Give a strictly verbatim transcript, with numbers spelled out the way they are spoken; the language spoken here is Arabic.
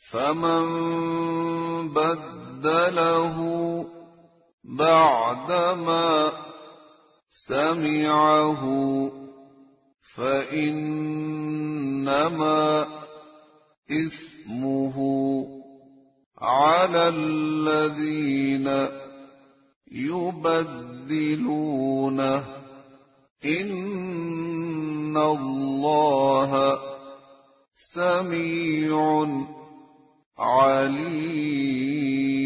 فمن بدله بعدما سمعه فإنما إثمه على الذين يبدلونه إن الله سميع عليم.